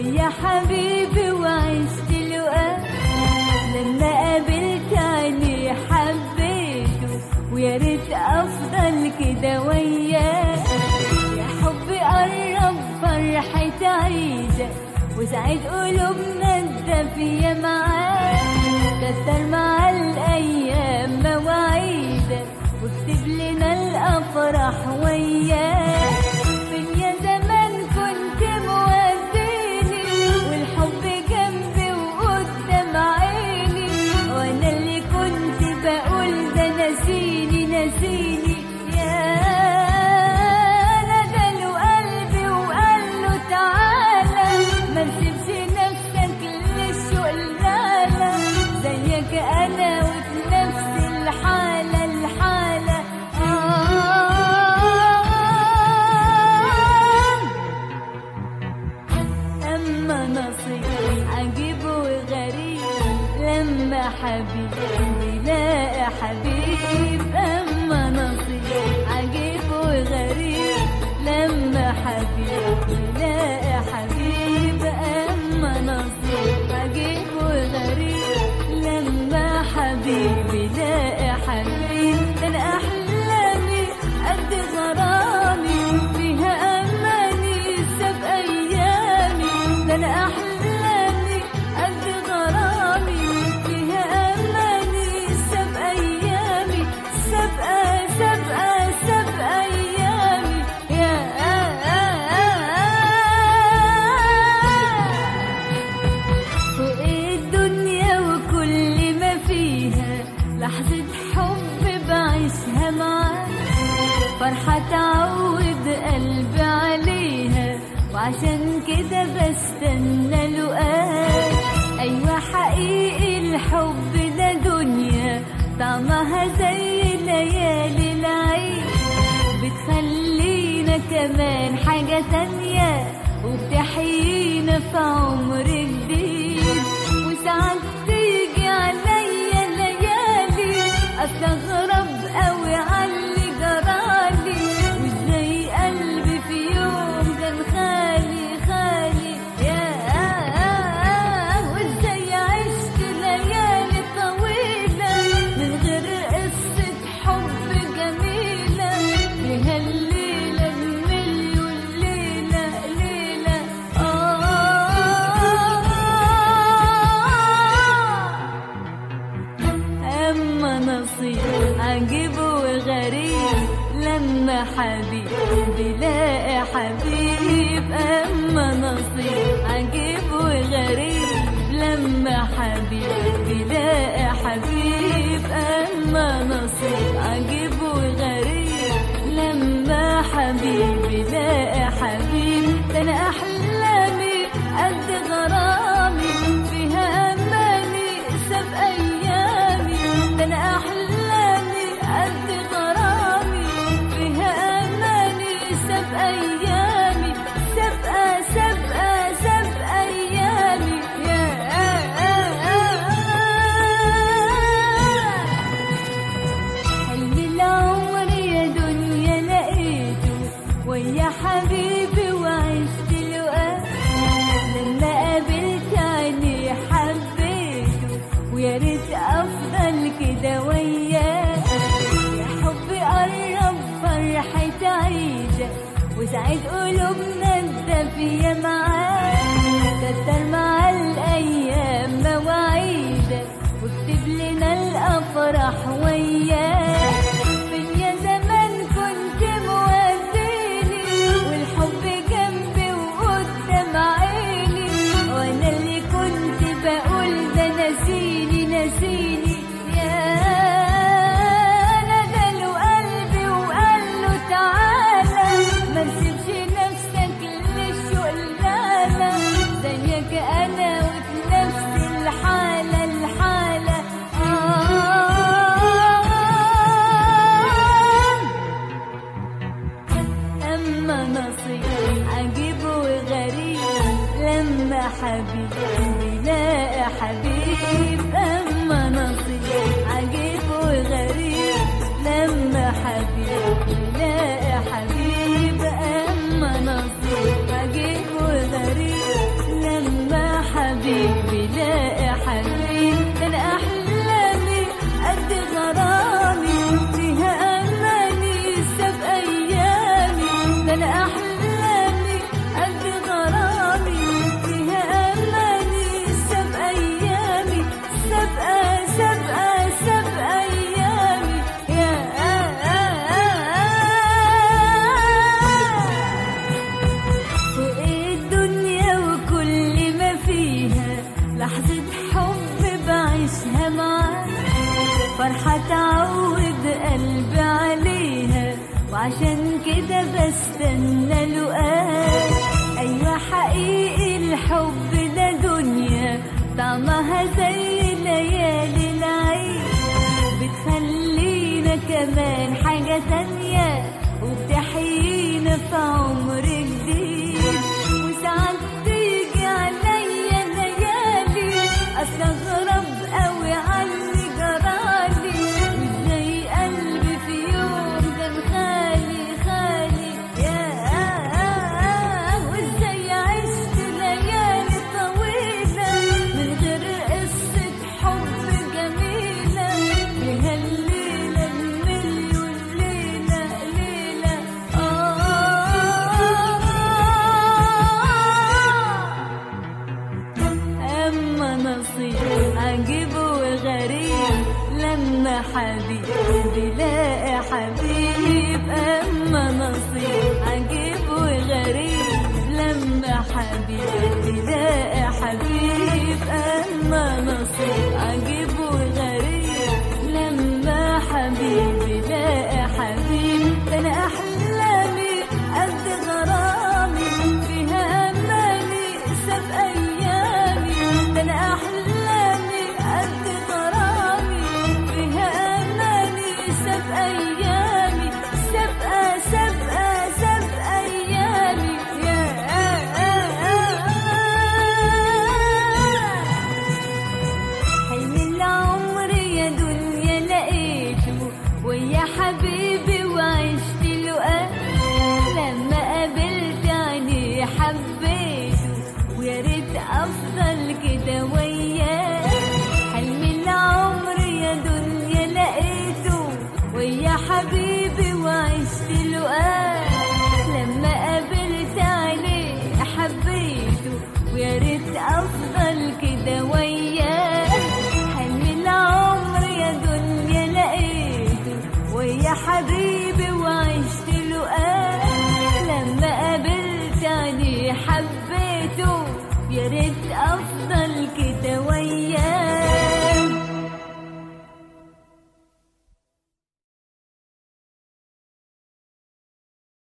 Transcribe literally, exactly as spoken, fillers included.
ويا حبيبي وعشت لقاه، لما قابلت عيني حبيته ويا ريت افضل كده وياه. يا حبي قرب فرحة عيدك وسعد قلوبنا الدافية معاك، كتر مع الايام مواعيدك واكتب لنا الافراح وياك. فين يا زمان كنت موديني والحب جنبي وقدام عيني، وانا اللي كنت بقول ده نسيني نسيني. يا ندى قلبي وقال له تعالى ما تسيبش نفسك للشغلانة، زيك انا وبنفس الحالة الحالة. أما نصيب عجيب وغريب لما حبيب يلاقي حبيب. أما نصيب عجيب وغريب لما حبيب يلاقي حبيب. أما نصيب عجيب وغريب لما حبيب يلاقي حبيب. ده أنا أحلامي قد غرامي فيها أماني ساب أيامي، ده أنا أحلامي قد غرامي فيها أماني ساب أيامي، سابقة سابقة ساب أيامي. يا فوق الدنيا وكل ما فيها لحظة حب بعيشها معاك، فرحة تعود قلبي عليها وعشان كده بستنى لقاك. أيوة حقيقي الحب ده دنيا طعمها زي ليالي العيد، بتخلينا كمان حاجة تانية وبتحيينا في عمر جديد. وساعات تيجي عليا ليالي استغرب قوي عاللي جرالي، وازاي قلبي في يوم كان خالي خالي. يا وازاي عشت ليالي طويلة من غير قصة حب جميلة فيها الليلة بمليون ليلة ليلة. أما نصيب عجيب وغريب لما حبيب بيلاقي حبيب. أما نصيب عجيب وغريب لما حبيب بيلاقي حبيب. أما نصيب عجيب وغريب لما حبيب بيلاقي حبيب. ده أنا أحلامي قد غرامي فيها أماني ساب أيامي، ده أنا أحلامي قد غرامي فيها أماني ساب أيامي، سابقة سابقة ساب أيامي. يا حلم العمر يا دنيا لقيته ويا حبيبي وعشت لقاه، لما قابلت عيني حبيته ويا ريت افضل كده وياه. يا حبي قرب فرحة عيدك وسعد قلوبنا الدافية معاك، كتر مع الايام مواعيدك واكتب لنا الافراح وياك. فين يا زمان كنت موديني والحب جنبي وقدام عيني، وانا اللي كنت بقول ده نسيني نسيني. يا ندى قلبي وقال له تعالى ما تسيبش نفسك للشغلانة، زيك انا وبنفس الحالة الحالة. أما نصيب عجيب وغريب لما حبيب بيلاقي حبيب. أما نصيب عجيب وغريب لما حبيب بيلاقي حبيب. أما نصيب عجيب وغريب لما عشان كده بستنى لقاك. أيوة حقيقي الحب ده دنيا طعمها زي ليالي العيد، بتخلينا كمان حاجة تانية وبتحيينا في عمر جديد. وساعات تيجي عليا ليالي استغرب قوي عني جرالي، وازاي قلبي في يوم كان خالي خالي ياه، وازاي عشت ليالي طويلة من غير قصة حب جميلة. فيها الليلة المليون ليلة ليلة آه. أما نصيب عجيب وغريب لما حبيب بيلاقي حبيب. أما نصيب عجيب وغريب لما حبيب بيلاقي حبيب. أما نصيب عجيب وغريب لما حبيب بيلاقي حبيب. ده أنا أحلامي قد غرامي فيها أماني ساب أيامي. ده أنا أحلامي قد غرامي فيها أماني ساب أيامي. سابقة سابقة ساب أيامي يا حلم العمر يا دنيا لقيته ويا حبيبي وعشت لقاه. لما قابلت عيني حبيته ويا ريت أفضل كده ويا